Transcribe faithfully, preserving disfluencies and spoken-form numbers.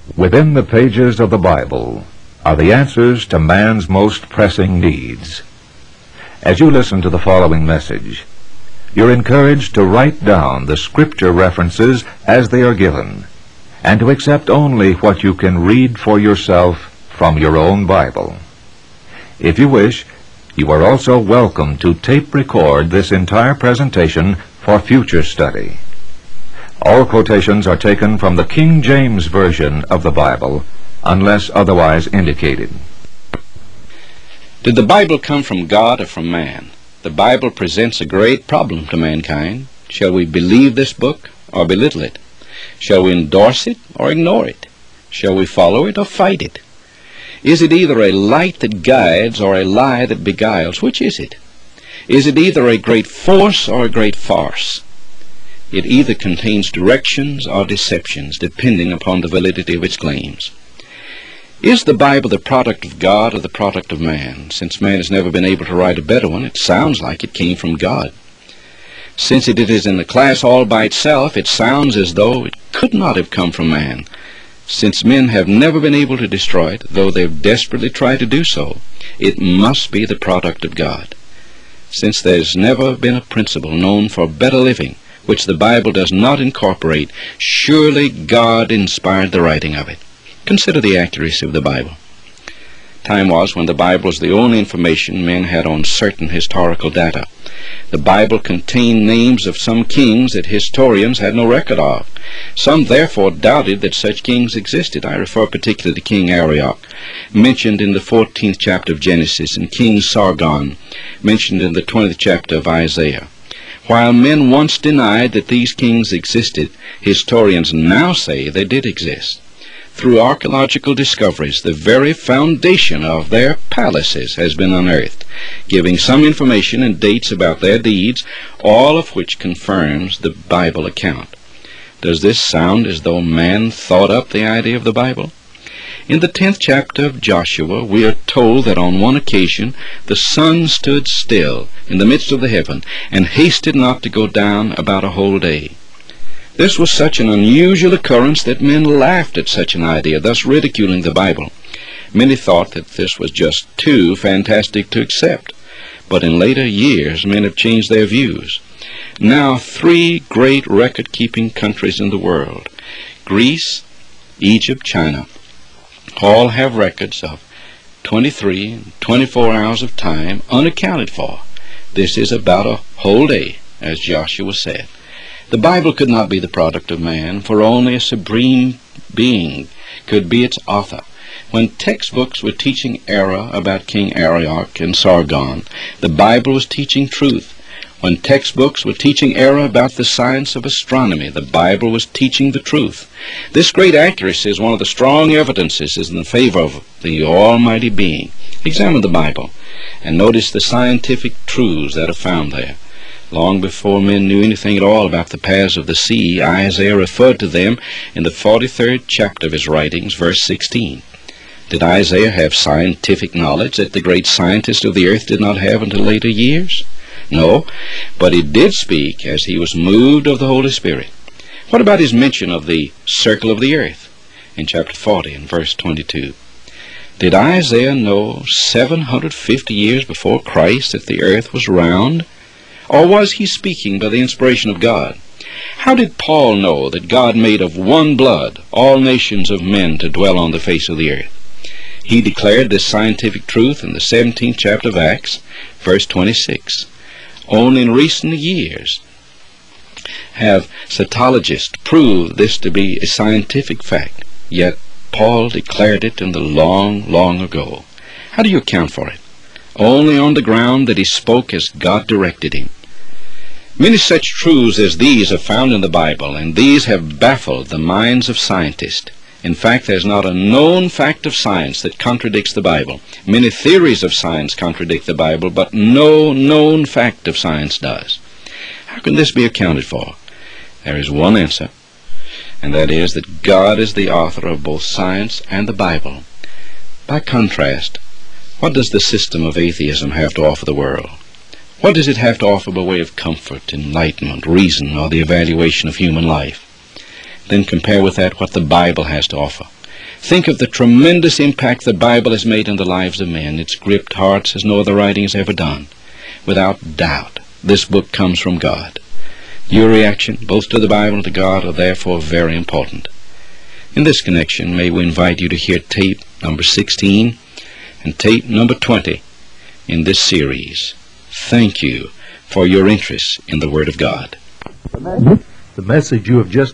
Within the pages of the Bible are the answers to man's most pressing needs. As you listen to the following message, you're encouraged to write down the scripture references as they are given, and to accept only what you can read for yourself from your own Bible. If you wish, you are also welcome to tape record this entire presentation for future study. All quotations are taken from the King James Version of the Bible, unless otherwise indicated. Did the Bible come from God or from man? The Bible presents a great problem to mankind. Shall we believe this book or belittle it? Shall we endorse it or ignore it? Shall we follow it or fight it? Is it either a light that guides or a lie that beguiles? Which is it? Is it either a great force or a great farce? It either contains directions or deceptions, depending upon the validity of its claims. Is the Bible the product of God or the product of man? Since man has never been able to write a better one, it sounds like it came from God. Since it is in a class all by itself, it sounds as though it could not have come from man. Since men have never been able to destroy it, though they've desperately tried to do so, it must be the product of God. Since there's never been a principle known for better living which the Bible does not incorporate, surely God inspired the writing of it. Consider the accuracy of the Bible. Time was when the Bible was the only information men had on certain historical data. The Bible contained names of some kings that historians had no record of. Some therefore doubted that such kings existed. I refer particularly to King Arioch, mentioned in the fourteenth chapter of Genesis, and King Sargon, mentioned in the twentieth chapter of Isaiah. While men once denied that these kings existed, historians now say they did exist. Through archaeological discoveries, the very foundation of their palaces has been unearthed, giving some information and dates about their deeds, all of which confirms the Bible account. Does this sound as though man thought up the idea of the Bible? In the tenth chapter of Joshua, we are told that on one occasion the sun stood still in the midst of the heaven, and hasted not to go down about a whole day. This was such an unusual occurrence that men laughed at such an idea, thus ridiculing the Bible. Many thought that this was just too fantastic to accept, but in later years men have changed their views. Now three great record-keeping countries in the world, Greece, Egypt, China, all have records of twenty-three and twenty-four hours of time unaccounted for. This is about a whole day, as Joshua said. The Bible could not be the product of man, for only a supreme being could be its author. When textbooks were teaching error about King Arioch and Sargon, the Bible was teaching truth. When textbooks were teaching error about the science of astronomy, the Bible was teaching the truth. This great accuracy is one of the strong evidences in favor of the Almighty Being. Examine the Bible and notice the scientific truths that are found there. Long before men knew anything at all about the paths of the sea, Isaiah referred to them in the forty-third chapter of his writings, verse sixteen. Did Isaiah have scientific knowledge that the great scientists of the earth did not have until later years? No, but he did speak as he was moved of the Holy Spirit. What about his mention of the circle of the earth in chapter forty and verse twenty-two? Did Isaiah know seven hundred fifty years before Christ that the earth was round? Or was he speaking by the inspiration of God? How did Paul know that God made of one blood all nations of men to dwell on the face of the earth? He declared this scientific truth in the seventeenth chapter of Acts, verse twenty-six. Only in recent years have cytologists proved this to be a scientific fact, yet Paul declared it in the long, long ago. How do you account for it? Only on the ground that he spoke as God directed him. Many such truths as these are found in the Bible, and these have baffled the minds of scientists. In fact, there's not a known fact of science that contradicts the Bible. Many theories of science contradict the Bible, but no known fact of science does. How can this be accounted for? There is one answer, and that is that God is the author of both science and the Bible. By contrast, what does the system of atheism have to offer the world? What does it have to offer by way of comfort, enlightenment, reason, or the evaluation of human life? Then compare with that what the Bible has to offer. Think of the tremendous impact the Bible has made in the lives of men. It's gripped hearts as no other writing has ever done. Without doubt, this book comes from God. Your reaction, both to the Bible and to God, are therefore very important. In this connection, may we invite you to hear tape number sixteen and tape number twenty in this series. Thank you for your interest in the Word of God. The message you have just